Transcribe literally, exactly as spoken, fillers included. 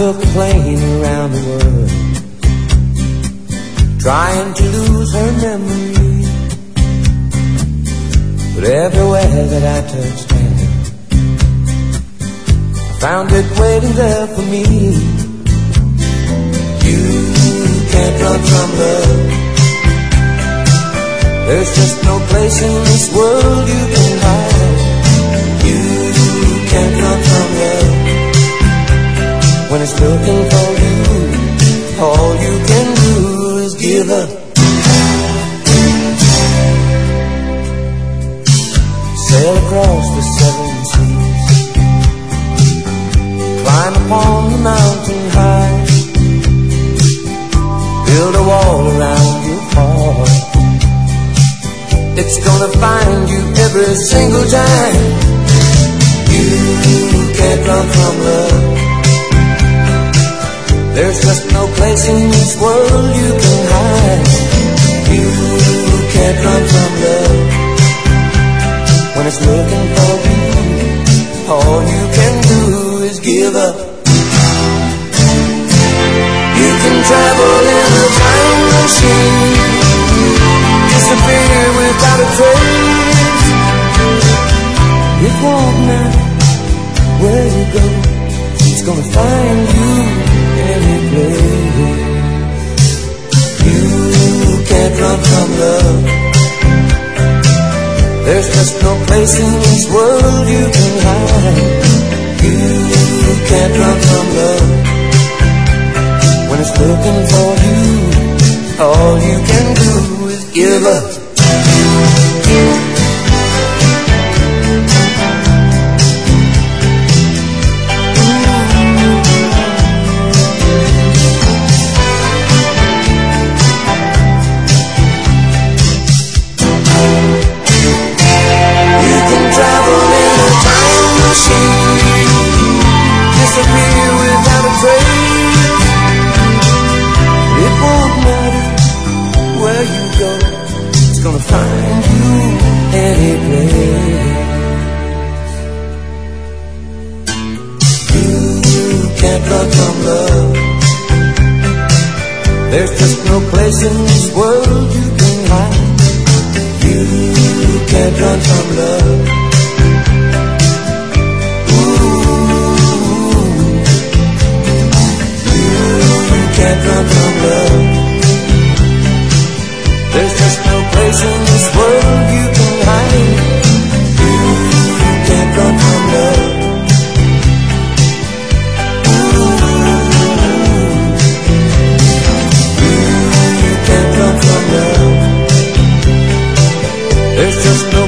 took a plane around the world, trying to lose her memory. But everywhere that I touched down, I found it waiting there for me. You can't run from love. There's just no place in this world you can hide. You can't run from love. When it's looking for you, all you can do is give up. Sail across the seven seas, climb upon the mountain high, build a wall around your heart. It's gonna find you every single time. You can't run from love. There's just no place in this world you can hide. You can't run from love. When it's looking for you, all you can do is give up. You can travel in a time machine, disappear without a trace. It won't matter where you go, it's gonna find you any place. You can't run from love. There's just no place in this world you can hide. You can't run from love. When it's looking for you, all you can do is give up. Disappear without a trace. It won't matter where you go, it's gonna find you any place. You can't run from love. There's just no place in this world you can hide. You can't run from love. Can't run from love. There's just no place in this world you can hide. You can't run from love. You can't run from love. There's just no